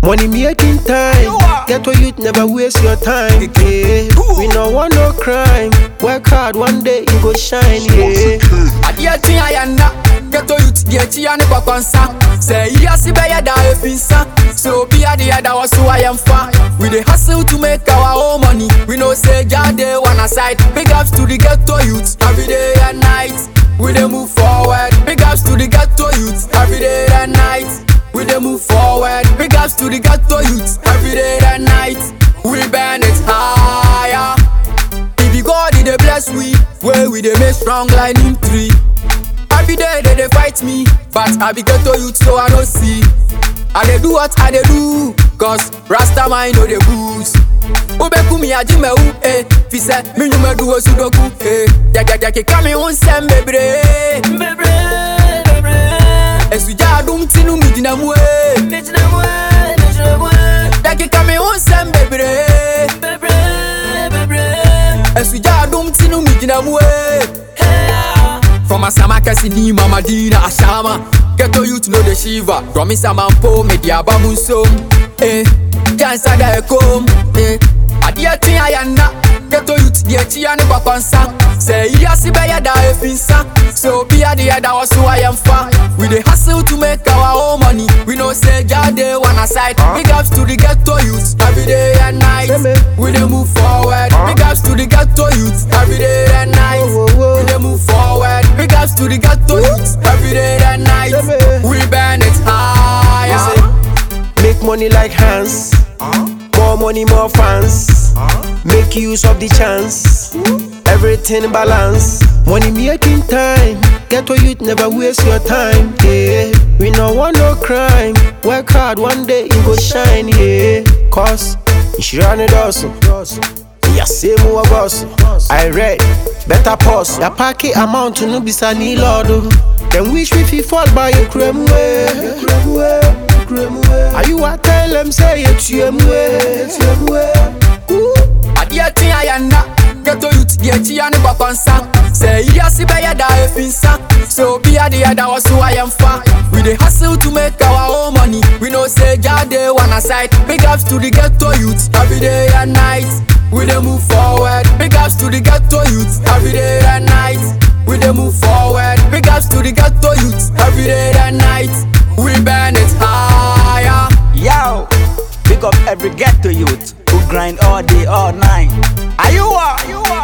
Money making time. Ghetto youth never waste your time. Yeah. We no want no crime. Work hard, one day you go shine. Yeah. Adia tin ayana. Ghetto youth get ya ne kwakonsa. Say yes be ya da efinsa. So be a the other was who I am for. We dey hustle to make our own money. We know say jade one aside. Big ups to the ghetto youth every day and night. We dey move forward. Big ups to the ghetto youth every day and night. We dey move forward. Big ups to the ghetto youth every day and night. We burn it higher. If you God dey bless we dey make strong like him tree. Every day they fight me, but I be ghetto youth so I don't see. I dey do what I dey do, cause Rasta man know the boost. Obeku mi ajime u, fi se mi nyume duwo sudoku, Jake kami unsem bebre. Esuja adum tinu mi dinamwe. Jake kami unsem bebre. Esuja adum tinu mi dinamwe. From Asama Kasini, Mama Dina, Ashama. Ghetto youth know the Shiva. Promise a man po, media bamunsom. Jansa da ekom. Adia tin ayana. Ghetto youth, the chia ne kwakonsa. Say yes, be ya da efinsa. So be a the other was who I am for. We dey hustle to make our own money. We know say jade one aside. Big ups to the ghetto youth every day and night. We dey move forward. Big ups to the ghetto youth every day and night. We dey move forward. Big ups to the ghetto youth every day and night. We burn it higher. Make money like hands. More money, more fans. Make use of the chance. Everything balance. Money making time. Ghetto youth never waste your time. Yeah. We no want no crime. Work hard, one day you go shine. Yeah. Cause you run it also. Yeah, same boss. I read better pause. Ya packy amount to no be sani lordo. Then wish we fi fall by your creme way. Are you a tell them say it's your way? Adia tin ayana. Ghetto youth the chia ne kwakonsa. Say yes be ya da efinsa. So be a the other was who I am for. We dey hustle to make our own money. We know say jade one aside. Big ups to the ghetto youth every day and night. We dey move forward. Big ups to the ghetto youth every day and night. We dey move forward. Big ups to the ghetto youth every day and night. We burn it higher. Yo, big up every ghetto youth who grind all day, all night. Are you